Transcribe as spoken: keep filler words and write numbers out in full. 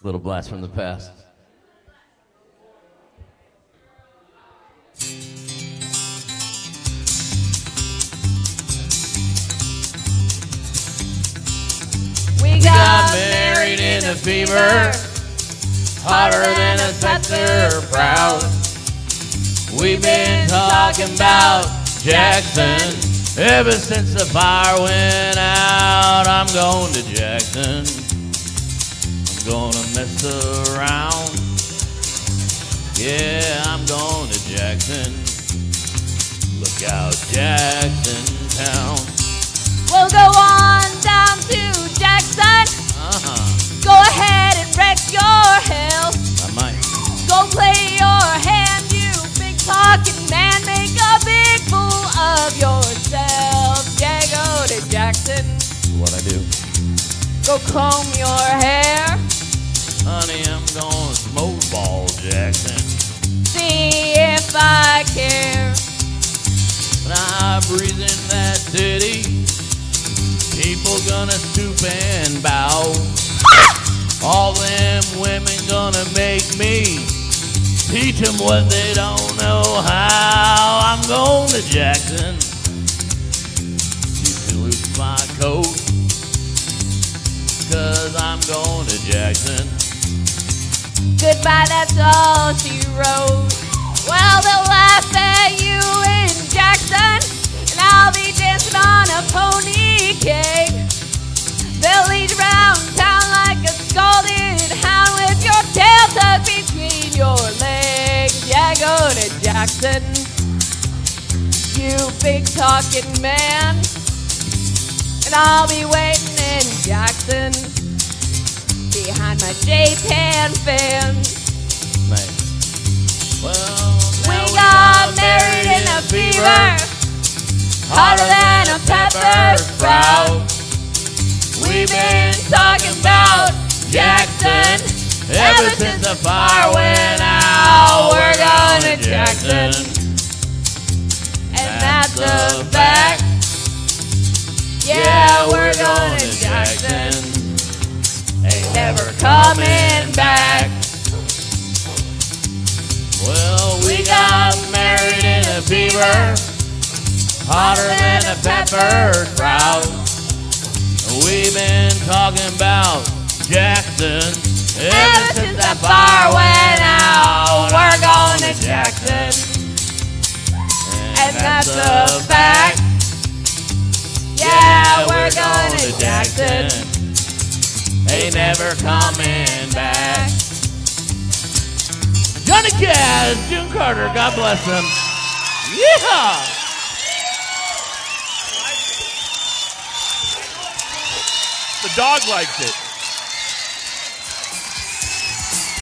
Little blast from the past. We got, we got married in a fever, hotter than a pepper proud. We've been talking about Jackson ever since the fire went out. I'm going to Jackson. I'm gonna mess around. Yeah, I'm going to Jackson. Look out, Jackson Town. We'll go on down to Jackson. Uh-huh. Go ahead and wreck your hell. I might. Go play your hand, you big talking man. Make a big fool of yourself. Yeah, go to Jackson. What I do? Go comb your hair. Honey, I'm gonna smoke ball Jackson. See if I care. When I breathe in that city, people gonna stoop and bow. All them women gonna make me teach them what they don't know how. I'm going to Jackson. You can lose my coat, cause I'm going to Jackson. Goodbye, that's all she wrote. Well, they'll laugh at you in Jackson, and I'll be dancing on a pony cake. They'll lead you around town like a scalded hound with your tail tucked between your legs. Yeah, go to Jackson, you big talking man, and I'll be waiting in Jackson behind my J-Pan fans. Man. Well, We now got married in a fever, hotter than a pepper sprout. We've been talking about Jackson ever since the fire went out. We're going to Jackson, and that's a fact. Yeah, we're going to Jackson. Ain't Never coming back. Well, we got married in a fever, hotter than a pepper sprout. We've been talking about Jackson ever since that fire went out. We're going to Jackson, And that's a fact. Yeah, we're going to Jackson. Ain't never coming back. Johnny Cash, June Carter, God bless them. Yeehaw! The dog likes it.